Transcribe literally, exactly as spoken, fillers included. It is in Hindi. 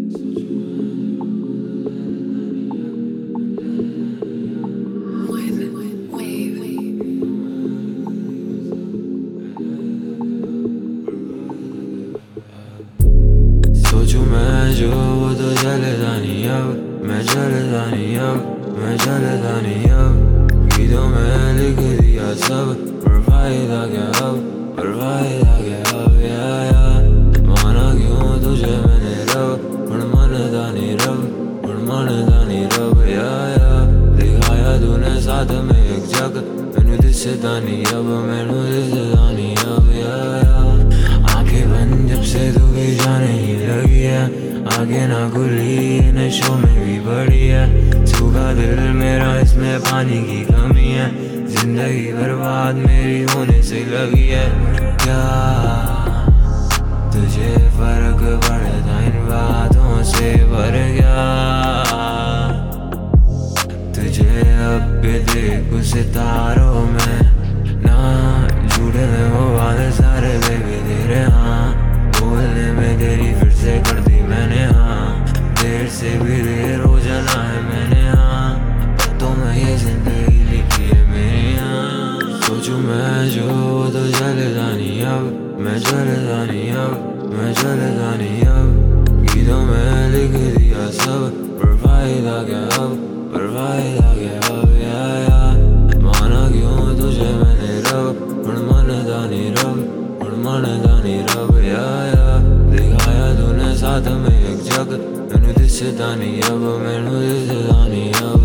सोचूं मैं जो वो तो चलता नहीं अब, मैं चलता नहीं अब, मैं चलता नहीं अब। गीतों में लिख दिया सब, पर फायदा क्या अब, पर फायदा क्या अब। या या माना क्यों तुझे मैंने रब, पर मनदा नहीं रब, पर मनदा नहीं रब। या या दिखाया तूने साथ में एक जग, मैनू दिसदा नहीं अब, मैनू दिसदा नहीं अब। या या आंखें बंद जब से तू भी जाने ही लगी है, आगे ना खुली नशों में भी बड़ी है। सूखा दिल मेरा इसमें पानी की कमी है, जिंदगी बर्बाद मेरी होने से लगी है। क्या तुझे फर्क पड़ता इन बातों से, पर क्या तुझे अब भी देखूं सितारों में, ना जुड़े में वो वादे सारे बेबी तेरे। हाँ बोलने में तेरी फिर से कर दी मैंने, हाँ देर से भी देर हो जाना है मैंने। हाँ तो मैं ये जिंदगी लिखी है मेरी। हाँ सोचूं मैं जो वो तो चलता नहीं अब, मैं चलता नहीं अब, मैं चलता नहीं अब। गीतों में लिख दिया सब, पर फायदा क्या अब, पर फायदा क्या अब। या या माना क्यों तुझे मैंने रब, पर मनदा नहीं रब, पर मनदा नहीं रब। या या दिखाया तूने साथ में एक जग, मैनू दिसदा नहीं अब, मैनू दिसदा नहीं अब।